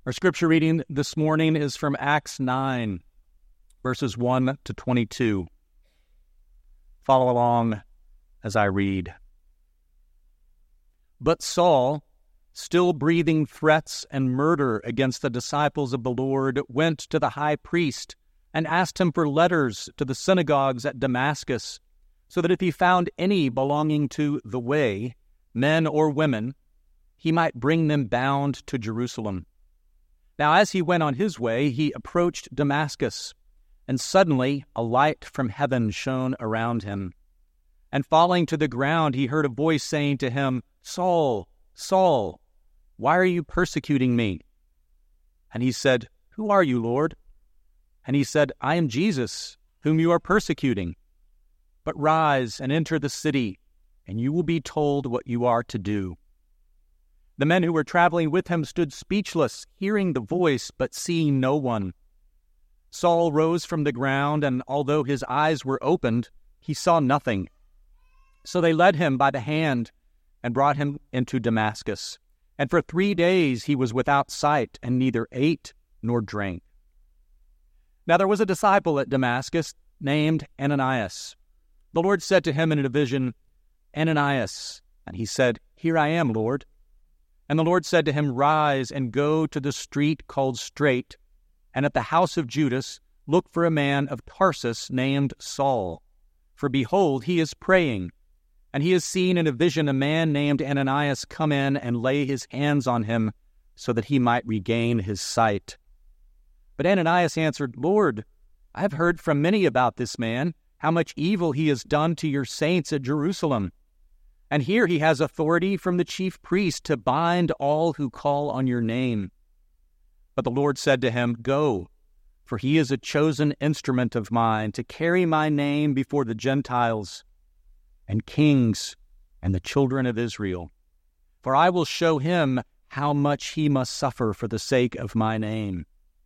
Our scripture reading this morning is from Acts 9, verses 1 to 22. Follow along as I read. But Saul, still breathing threats and murder against the disciples of the Lord, went to the high priest and asked him for letters to the synagogues at Damascus, so that if he found any belonging to the way, men or women, he might bring them bound to Jerusalem. Now as he went on his way, he approached Damascus, and suddenly a light from heaven shone around him. And falling to the ground, he heard a voice saying to him, "Saul, Saul, why are you persecuting me?" And he said, "Who are you, Lord?" And he said, "I am Jesus, whom you are persecuting. But rise and enter the city, and you will be told what you are to do." The men who were traveling with him stood speechless, hearing the voice, but seeing no one. Saul rose from the ground, and although his eyes were opened, he saw nothing. So they led him by the hand and brought him into Damascus. And for 3 days he was without sight, and neither ate nor drank. Now there was a disciple at Damascus named Ananias. The Lord said to him in a vision, "Ananias." And he said, "Here I am, Lord." And the Lord said to him, "Rise and go to the street called Straight, and at the house of Judas look for a man of Tarsus named Saul. For behold, he is praying, and he has seen in a vision a man named Ananias come in and lay his hands on him, so that he might regain his sight." But Ananias answered, "Lord, I have heard from many about this man, how much evil he has done to your saints at Jerusalem. And here he has authority from the chief priest to bind all who call on your name." But the Lord said to him, "Go, for he is a chosen instrument of mine to carry my name before the Gentiles and kings and the children of Israel. For I will show him how much he must suffer for the sake of my name."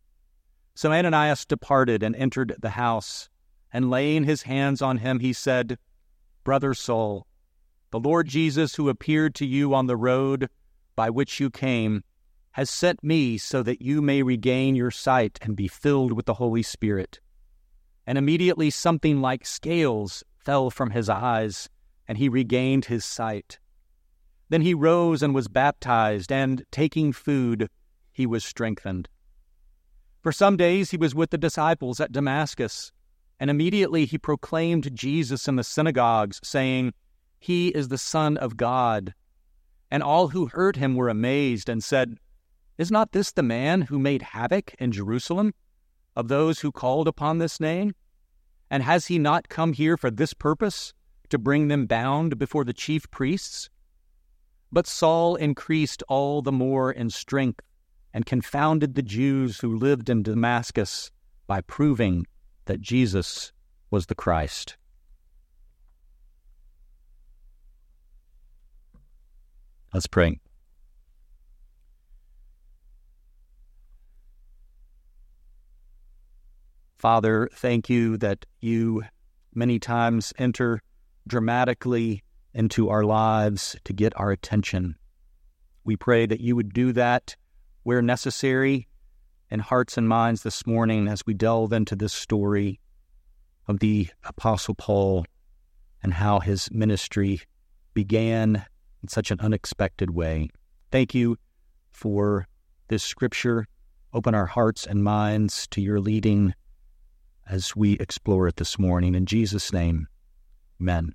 So Ananias departed and entered the house, and laying his hands on him, he said, "Brother Saul, the Lord Jesus, who appeared to you on the road by which you came, has sent me so that you may regain your sight and be filled with the Holy Spirit." And immediately something like scales fell from his eyes, and he regained his sight. Then he rose and was baptized, and taking food, he was strengthened. For some days he was with the disciples at Damascus, and immediately he proclaimed Jesus in the synagogues, saying, "He is the Son of God." And all who heard him were amazed and said, "Is not this the man who made havoc in Jerusalem of those who called upon this name? And has he not come here for this purpose, to bring them bound before the chief priests?" But Saul increased all the more in strength and confounded the Jews who lived in Damascus by proving that Jesus was the Christ. Let's pray. Father, thank you that you many times enter dramatically into our lives to get our attention. We pray that you would do that where necessary in hearts and minds this morning as we delve into this story of the Apostle Paul and how his ministry began in such an unexpected way. Thank you for this scripture. Open our hearts and minds to your leading as we explore it this morning. In Jesus' name, amen.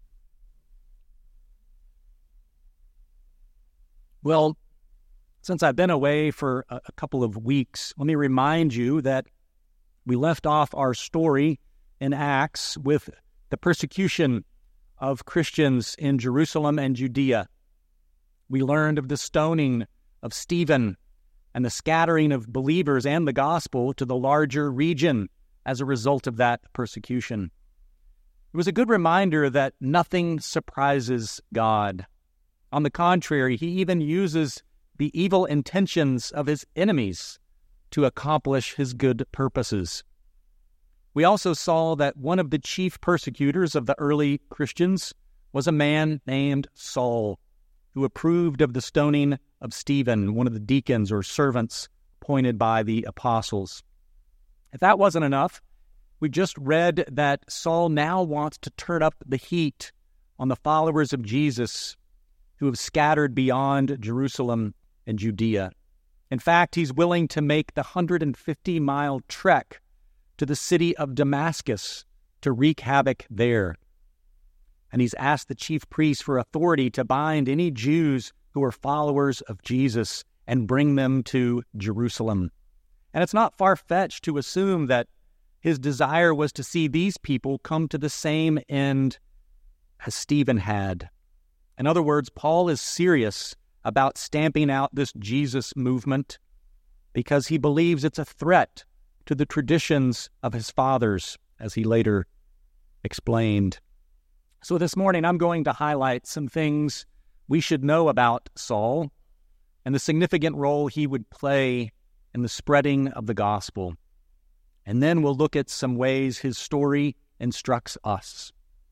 Well, since I've been away for a couple of weeks, let me remind you that we left off our story in Acts with the persecution of Christians in Jerusalem and Judea. We learned of the stoning of Stephen and the scattering of believers and the gospel to the larger region as a result of that persecution. It was a good reminder that nothing surprises God. On the contrary, he even uses the evil intentions of his enemies to accomplish his good purposes. We also saw that one of the chief persecutors of the early Christians was a man named Saul, who approved of the stoning of Stephen, one of the deacons or servants pointed by the apostles. If that wasn't enough, we just read that Saul now wants to turn up the heat on the followers of Jesus who have scattered beyond Jerusalem and Judea. In fact, he's willing to make the 150-mile trek to the city of Damascus to wreak havoc there. And he's asked the chief priests for authority to bind any Jews who are followers of Jesus and bring them to Jerusalem. And it's not far-fetched to assume that his desire was to see these people come to the same end as Stephen had. In other words, Paul is serious about stamping out this Jesus movement because he believes it's a threat to the traditions of his fathers, as he later explained. So this morning, I'm going to highlight some things we should know about Saul and the significant role he would play in the spreading of the gospel. And then we'll look at some ways his story instructs us.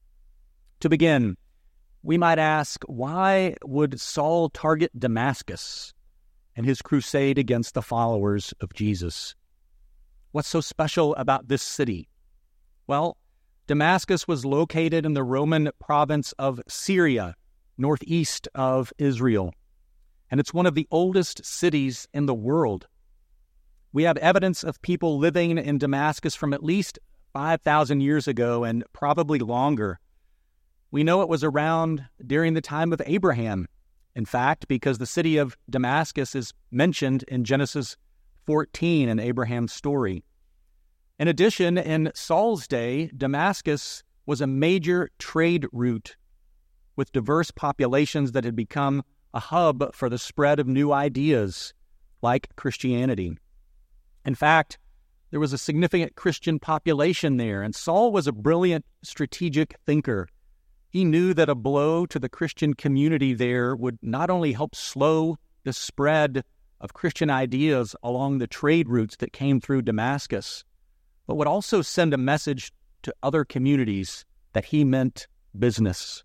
To begin, we might ask, why would Saul target Damascus and his crusade against the followers of Jesus? What's so special about this city? Well, Damascus was located in the Roman province of Syria, northeast of Israel, and it's one of the oldest cities in the world. We have evidence of people living in Damascus from at least 5,000 years ago and probably longer. We know it was around during the time of Abraham, in fact, because the city of Damascus is mentioned in Genesis 14 in Abraham's story. In addition, in Saul's day, Damascus was a major trade route with diverse populations that had become a hub for the spread of new ideas like Christianity. In fact, there was a significant Christian population there, and Saul was a brilliant strategic thinker. He knew that a blow to the Christian community there would not only help slow the spread of Christian ideas along the trade routes that came through Damascus, but would also send a message to other communities that he meant business.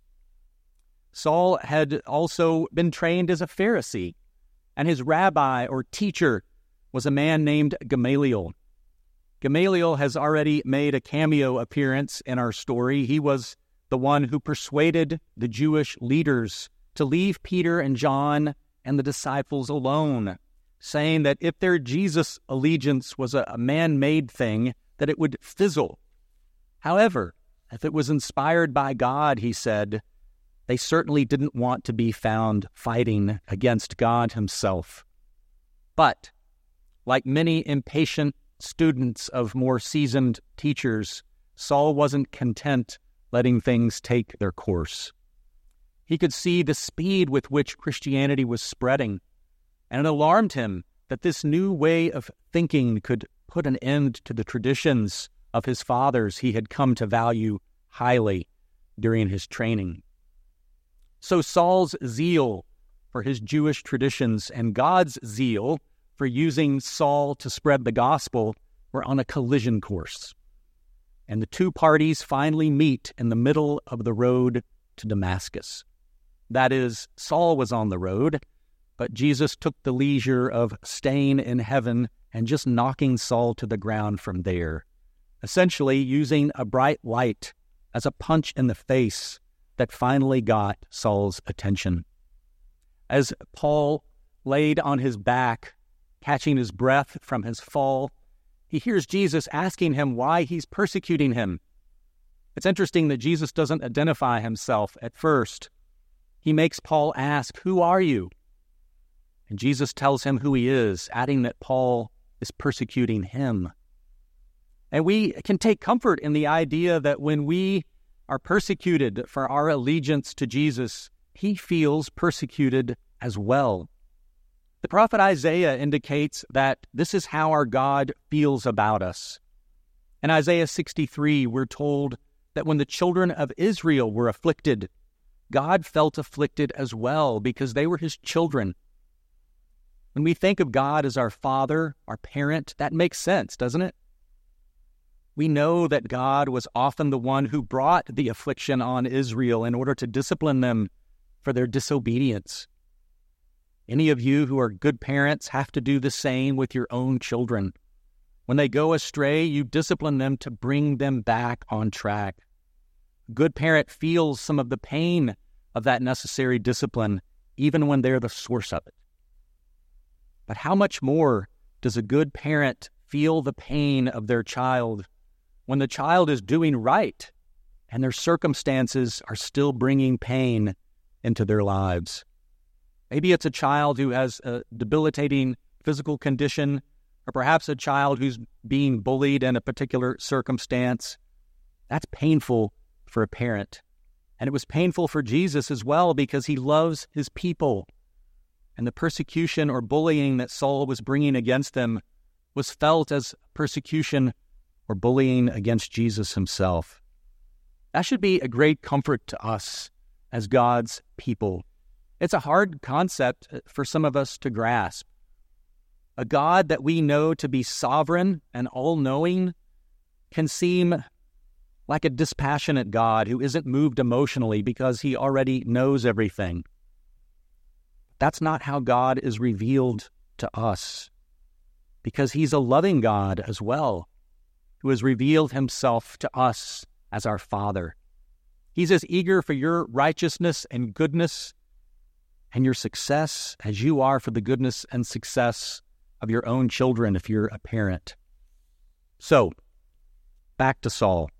Saul had also been trained as a Pharisee, and his rabbi or teacher was a man named Gamaliel. Gamaliel has already made a cameo appearance in our story. He was the one who persuaded the Jewish leaders to leave Peter and John and the disciples alone, saying that if their Jesus allegiance was a man-made thing, that it would fizzle. However, if it was inspired by God, he said, they certainly didn't want to be found fighting against God himself. But, like many impatient students of more seasoned teachers, Saul wasn't content letting things take their course. He could see the speed with which Christianity was spreading, and it alarmed him that this new way of thinking could put an end to the traditions of his fathers he had come to value highly during his training. So Saul's zeal for his Jewish traditions and God's zeal for using Saul to spread the gospel were on a collision course. And the two parties finally meet in the middle of the road to Damascus. That is, Saul was on the road, but Jesus took the leisure of staying in heaven and just knocking Saul to the ground from there, essentially using a bright light as a punch in the face that finally got Saul's attention. As Paul laid on his back, catching his breath from his fall, he hears Jesus asking him why he's persecuting him. It's interesting that Jesus doesn't identify himself at first. He makes Paul ask, "Who are you?" And Jesus tells him who he is, adding that Paul is persecuting him. And we can take comfort in the idea that when we are persecuted for our allegiance to Jesus, he feels persecuted as well. The prophet Isaiah indicates that this is how our God feels about us. In Isaiah 63, we're told that when the children of Israel were afflicted, God felt afflicted as well because they were his children. When we think of God as our father, our parent, that makes sense, doesn't it? We know that God was often the one who brought the affliction on Israel in order to discipline them for their disobedience. Any of you who are good parents have to do the same with your own children. When they go astray, you discipline them to bring them back on track. A good parent feels some of the pain of that necessary discipline, even when they're the source of it. But how much more does a good parent feel the pain of their child when the child is doing right and their circumstances are still bringing pain into their lives? Maybe it's a child who has a debilitating physical condition, or perhaps a child who's being bullied in a particular circumstance. That's painful for a parent. And it was painful for Jesus as well, because he loves his people. And the persecution or bullying that Saul was bringing against them was felt as persecution or bullying against Jesus himself. That should be a great comfort to us as God's people. It's a hard concept for some of us to grasp. A God that we know to be sovereign and all-knowing can seem like a dispassionate God who isn't moved emotionally because he already knows everything. That's not how God is revealed to us, because he's a loving God as well, who has revealed himself to us as our Father. He's as eager for your righteousness and goodness and your success as you are for the goodness and success of your own children if you're a parent. So, back to Saul.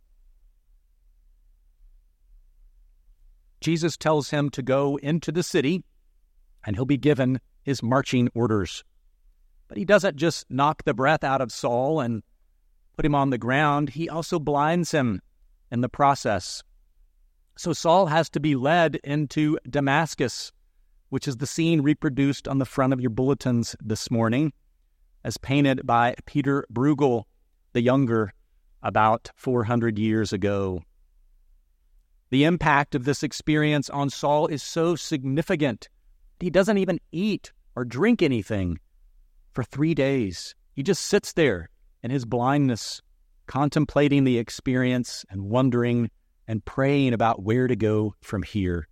Jesus tells him to go into the city, and he'll be given his marching orders. But he doesn't just knock the breath out of Saul and put him on the ground. He also blinds him in the process. So Saul has to be led into Damascus, which is the scene reproduced on the front of your bulletins this morning, as painted by Peter Bruegel the Younger about 400 years ago. The impact of this experience on Saul is so significant. He doesn't even eat or drink anything for 3 days. He just sits there in his blindness, contemplating the experience and wondering and praying about where to go from here.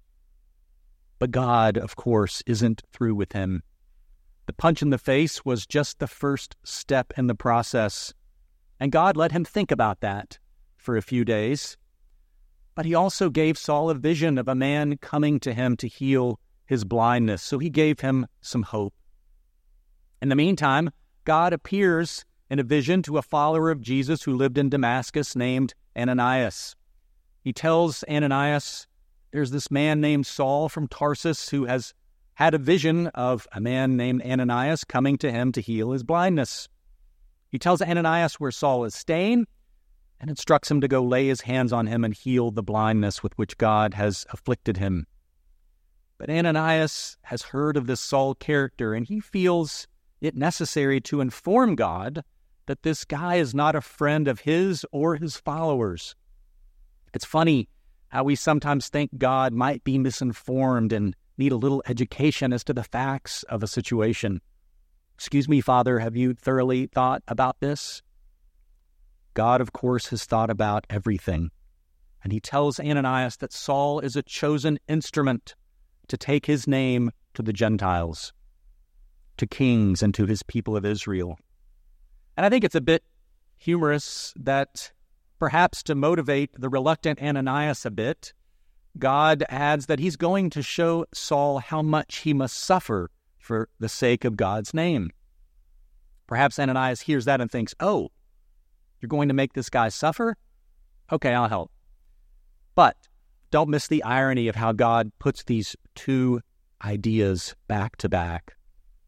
But God, of course, isn't through with him. The punch in the face was just the first step in the process, and God let him think about that for a few days. But he also gave Saul a vision of a man coming to him to heal his blindness, so he gave him some hope. In the meantime, God appears in a vision to a follower of Jesus who lived in Damascus named Ananias. He tells Ananias, there's this man named Saul from Tarsus who has had a vision of a man named Ananias coming to him to heal his blindness. He tells Ananias where Saul is staying and instructs him to go lay his hands on him and heal the blindness with which God has afflicted him. But Ananias has heard of this Saul character, and he feels it necessary to inform God that this guy is not a friend of his or his followers. It's funny how we sometimes think God might be misinformed and need a little education as to the facts of a situation. Excuse me, Father, have you thoroughly thought about this? God, of course, has thought about everything. And he tells Ananias that Saul is a chosen instrument to take his name to the Gentiles, to kings, and to his people of Israel. And I think it's a bit humorous that perhaps to motivate the reluctant Ananias a bit, God adds that he's going to show Saul how much he must suffer for the sake of God's name. Perhaps Ananias hears that and thinks, oh, you're going to make this guy suffer? Okay, I'll help. But don't miss the irony of how God puts these two ideas back to back.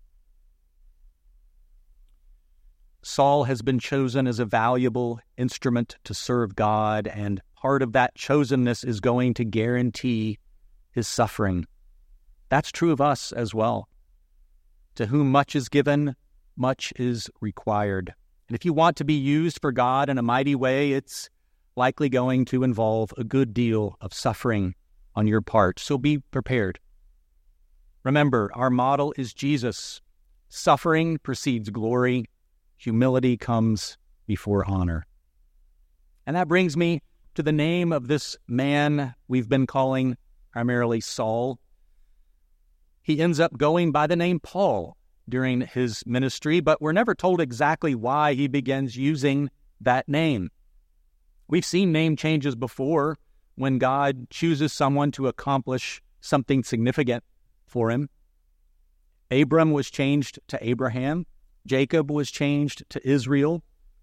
Saul has been chosen as a valuable instrument to serve God, and part of that chosenness is going to guarantee his suffering. That's true of us as well. To whom much is given, much is required. And if you want to be used for God in a mighty way, it's likely going to involve a good deal of suffering on your part. So be prepared. Remember, our model is Jesus. Suffering precedes glory. Humility comes before honor. And that brings me to the name of this man we've been calling primarily Saul. He ends up going by the name Paul during his ministry, but we're never told exactly why he begins using that name. We've seen name changes before when God chooses someone to accomplish something significant for him. Abram was changed to Abraham. Jacob was changed to Israel.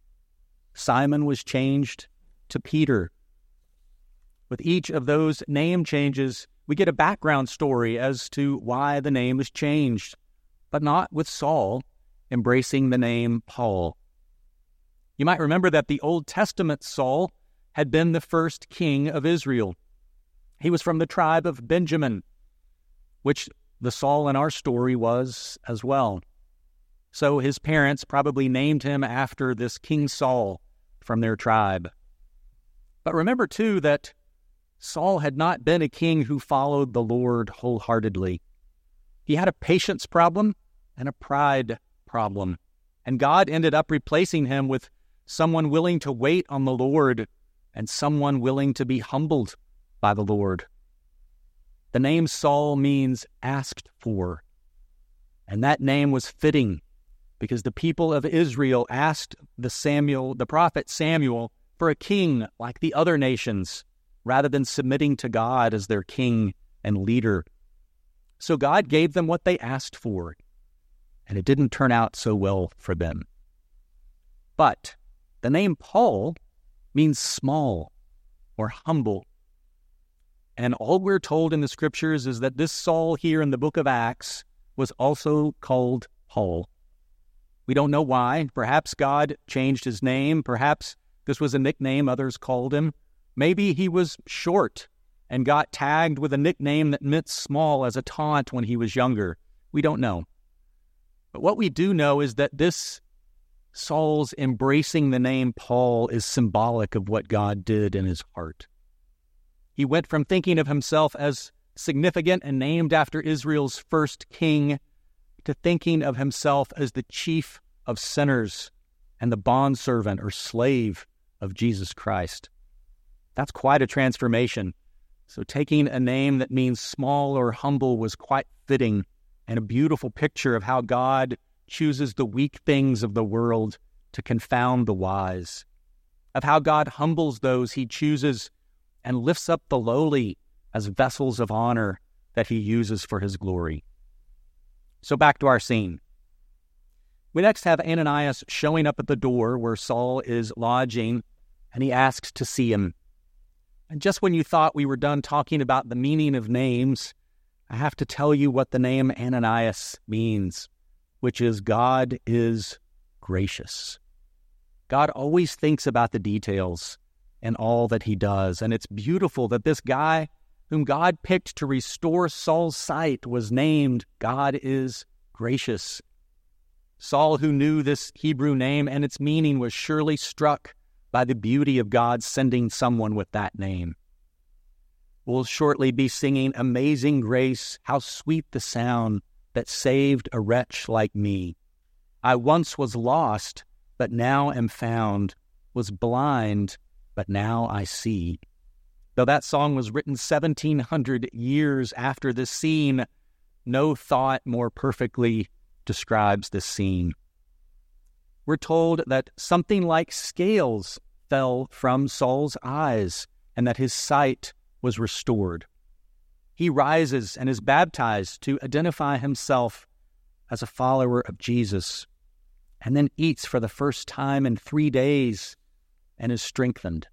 Simon was changed to Peter. With each of those name changes, we get a background story as to why the name is changed, but not with Saul embracing the name Paul. You might remember that the Old Testament Saul had been the first king of Israel. He was from the tribe of Benjamin, which the Saul in our story was as well. So his parents probably named him after this King Saul from their tribe. But remember, too, that Saul had not been a king who followed the Lord wholeheartedly. He had a patience problem and a pride problem. And God ended up replacing him with someone willing to wait on the Lord and someone willing to be humbled by the Lord. The name Saul means asked for. And that name was fitting because the people of Israel asked the prophet Samuel for a king like the other nations, rather than submitting to God as their king and leader. So God gave them what they asked for, and it didn't turn out so well for them. But the name Paul means small or humble. And all we're told in the Scriptures is that this Saul here in the book of Acts was also called Paul. We don't know why. Perhaps God changed his name. Perhaps this was a nickname others called him. Maybe he was short and got tagged with a nickname that meant small as a taunt when he was younger. We don't know. But what we do know is that this Saul's embracing the name Paul is symbolic of what God did in his heart. He went from thinking of himself as significant and named after Israel's first king to thinking of himself as the chief of sinners and the bondservant or slave of Jesus Christ. That's quite a transformation. So taking a name that means small or humble was quite fitting and a beautiful picture of how God chooses the weak things of the world to confound the wise, of how God humbles those he chooses and lifts up the lowly as vessels of honor that he uses for his glory. So back to our scene. We next have Ananias showing up at the door where Saul is lodging, and he asks to see him. And just when you thought we were done talking about the meaning of names, I have to tell you what the name Ananias means, which is God is gracious. God always thinks about the details in all that he does, and it's beautiful that this guy whom God picked to restore Saul's sight was named God is gracious. Saul, who knew this Hebrew name and its meaning, was surely struck by the beauty of God sending someone with that name. We'll shortly be singing Amazing Grace, how sweet the sound that saved a wretch like me. I once was lost, but now am found, was blind, but now I see. Though that song was written 1,700 years after this scene, no thought more perfectly describes this scene. We're told that something like scales fell from Saul's eyes and that his sight was restored. He rises and is baptized to identify himself as a follower of Jesus, and then eats for the first time in 3 days and is strengthened.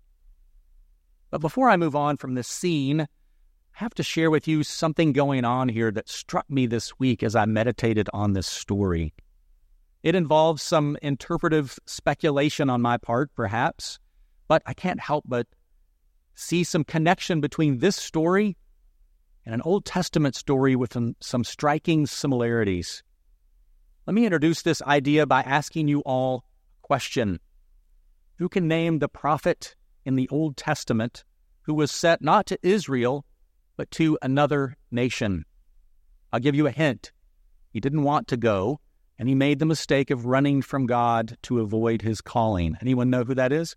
But before I move on from this scene, I have to share with you something going on here that struck me this week as I meditated on this story. It involves some interpretive speculation on my part, perhaps, but I can't help but see some connection between this story and an Old Testament story with some striking similarities. Let me introduce this idea by asking you all a question. Who can name the prophet in the Old Testament who was sent not to Israel, but to another nation? I'll give you a hint. He didn't want to go, and he made the mistake of running from God to avoid his calling. Anyone know who that is?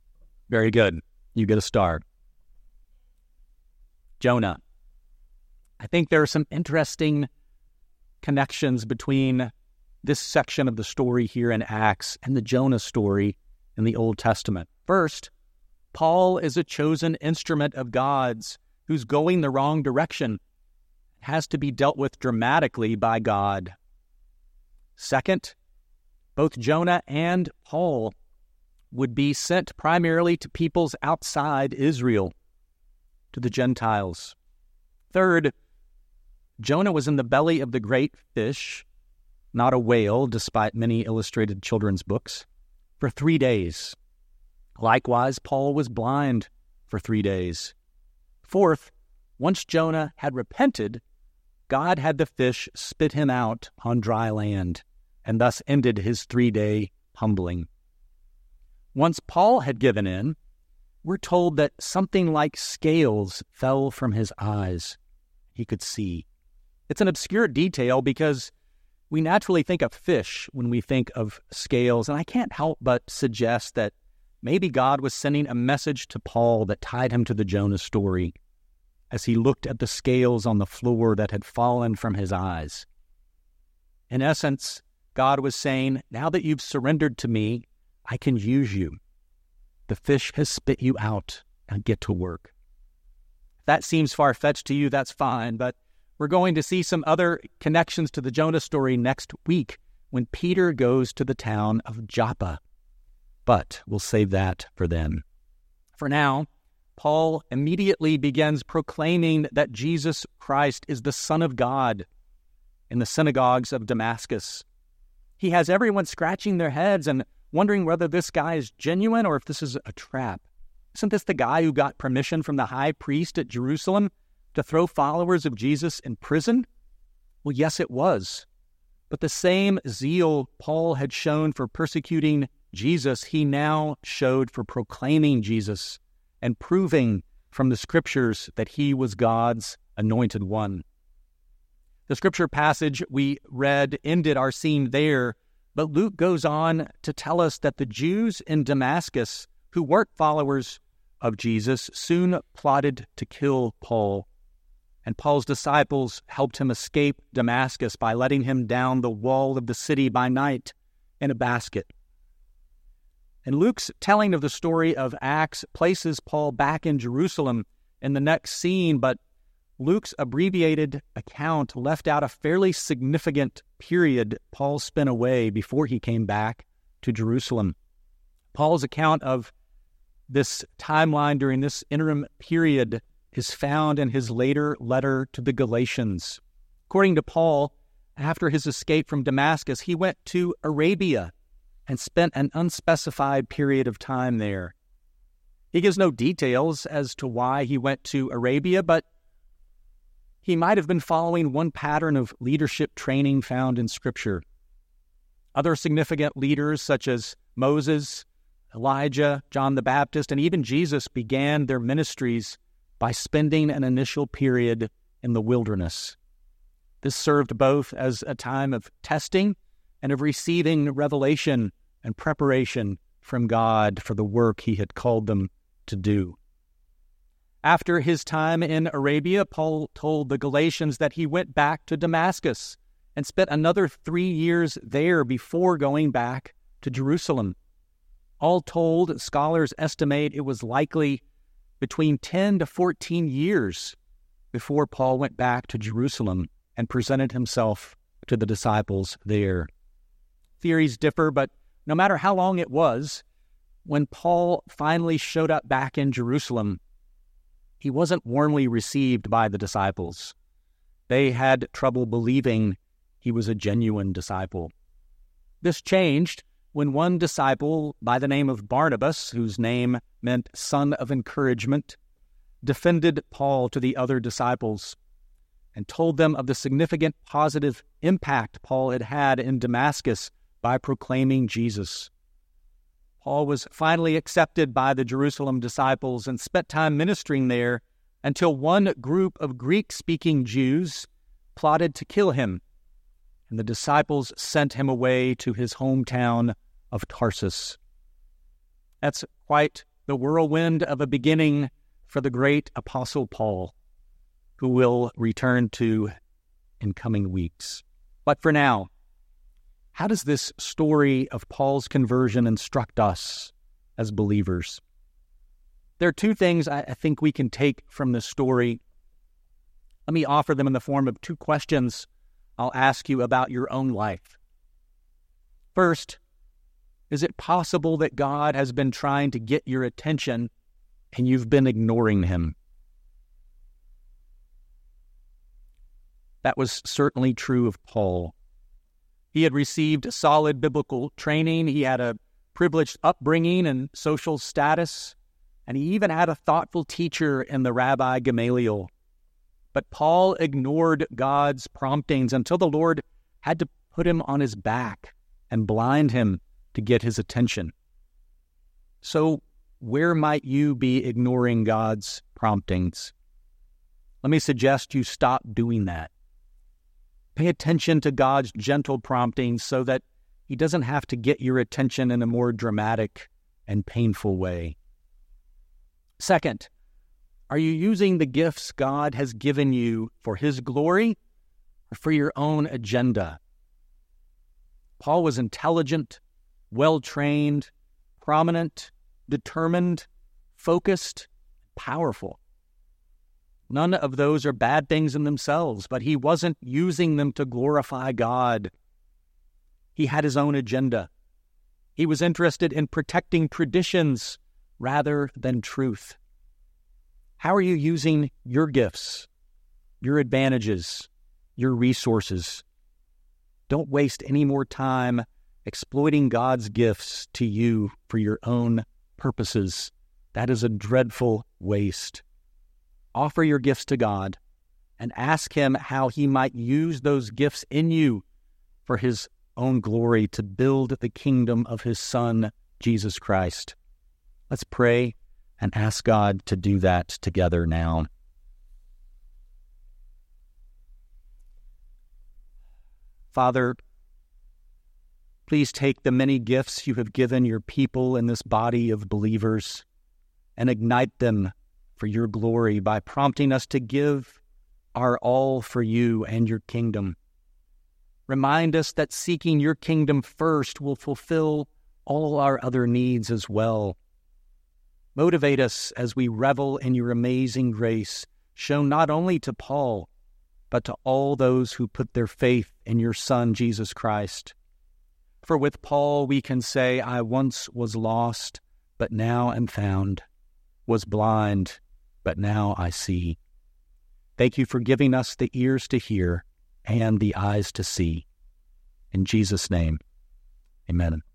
Very good. You get a star. Jonah. I think there are some interesting connections between this section of the story here in Acts and the Jonah story in the Old Testament. First, Paul is a chosen instrument of God's who's going the wrong direction. It has to be dealt with dramatically by God. Second, both Jonah and Paul would be sent primarily to peoples outside Israel, to the Gentiles. Third, Jonah was in the belly of the great fish, not a whale, despite many illustrated children's books, for 3 days. Likewise, Paul was blind for 3 days. Fourth, once Jonah had repented, God had the fish spit him out on dry land, and thus ended his 3-day humbling. Once Paul had given in, we're told that something like scales fell from his eyes. He could see. It's an obscure detail because we naturally think of fish when we think of scales, and I can't help but suggest that maybe God was sending a message to Paul that tied him to the Jonah story as he looked at the scales on the floor that had fallen from his eyes. In essence, God was saying, now that you've surrendered to me, I can use you. The fish has spit you out, and get to work. If that seems far-fetched to you, that's fine, but we're going to see some other connections to the Jonah story next week when Peter goes to the town of Joppa. But we'll save that for then. For now, Paul immediately begins proclaiming that Jesus Christ is the Son of God in the synagogues of Damascus. He has everyone scratching their heads and wondering whether this guy is genuine or if this is a trap. Isn't this the guy who got permission from the high priest at Jerusalem to throw followers of Jesus in prison? Well, yes, it was. But the same zeal Paul had shown for persecuting Jesus, he now showed for proclaiming Jesus and proving from the Scriptures that he was God's anointed one. The Scripture passage we read ended our scene there, but Luke goes on to tell us that the Jews in Damascus, who weren't followers of Jesus, soon plotted to kill Paul. And Paul's disciples helped him escape Damascus by letting him down the wall of the city by night in a basket. And Luke's telling of the story of Acts places Paul back in Jerusalem in the next scene, but Luke's abbreviated account left out a fairly significant period Paul spent away before he came back to Jerusalem. Paul's account of this timeline during this interim period is found in his later letter to the Galatians. According to Paul, after his escape from Damascus, he went to Arabia and spent an unspecified period of time there. He gives no details as to why he went to Arabia, but he might have been following one pattern of leadership training found in Scripture. Other significant leaders such as Moses, Elijah, John the Baptist, and even Jesus began their ministries by spending an initial period in the wilderness. This served both as a time of testing and of receiving revelation and preparation from God for the work he had called them to do. After his time in Arabia, Paul told the Galatians that he went back to Damascus and spent another 3 years there before going back to Jerusalem. All told, scholars estimate it was likely between 10 to 14 years before Paul went back to Jerusalem and presented himself to the disciples there. Theories differ, but no matter how long it was, when Paul finally showed up back in Jerusalem, he wasn't warmly received by the disciples. They had trouble believing he was a genuine disciple. This changed when one disciple by the name of Barnabas, whose name meant son of encouragement, defended Paul to the other disciples and told them of the significant positive impact Paul had had in Damascus by proclaiming Jesus. Paul was finally accepted by the Jerusalem disciples and spent time ministering there until one group of Greek-speaking Jews plotted to kill him, and the disciples sent him away to his hometown of Tarsus. That's quite the whirlwind of a beginning for the great Apostle Paul, who we'll return to in coming weeks. But for now, how does this story of Paul's conversion instruct us as believers? There are two things I think we can take from this story. Let me offer them in the form of two questions I'll ask you about your own life. First, is it possible that God has been trying to get your attention and you've been ignoring him? That was certainly true of Paul. He had received solid biblical training. He had a privileged upbringing and social status, and he even had a thoughtful teacher in the Rabbi Gamaliel. But Paul ignored God's promptings until the Lord had to put him on his back and blind him to get his attention. So where might you be ignoring God's promptings? Let me suggest you stop doing that. Pay attention to God's gentle promptings so that he doesn't have to get your attention in a more dramatic and painful way. Second, are you using the gifts God has given you for his glory or for your own agenda? Paul was intelligent, well-trained, prominent, determined, focused, powerful. None of those are bad things in themselves, but he wasn't using them to glorify God. He had his own agenda. He was interested in protecting traditions rather than truth. How are you using your gifts, your advantages, your resources? Don't waste any more time exploiting God's gifts to you for your own purposes. That is a dreadful waste. Offer your gifts to God and ask him how he might use those gifts in you for his own glory to build the kingdom of his Son, Jesus Christ. Let's pray and ask God to do that together now. Father, please take the many gifts you have given your people in this body of believers and ignite them for your glory by prompting us to give our all for you and your kingdom. Remind us that seeking your kingdom first will fulfill all our other needs as well. Motivate us as we revel in your amazing grace, shown not only to Paul, but to all those who put their faith in your Son, Jesus Christ. For with Paul we can say, I once was lost, but now am found, was blind, but now I see. Thank you for giving us the ears to hear and the eyes to see. In Jesus' name, amen.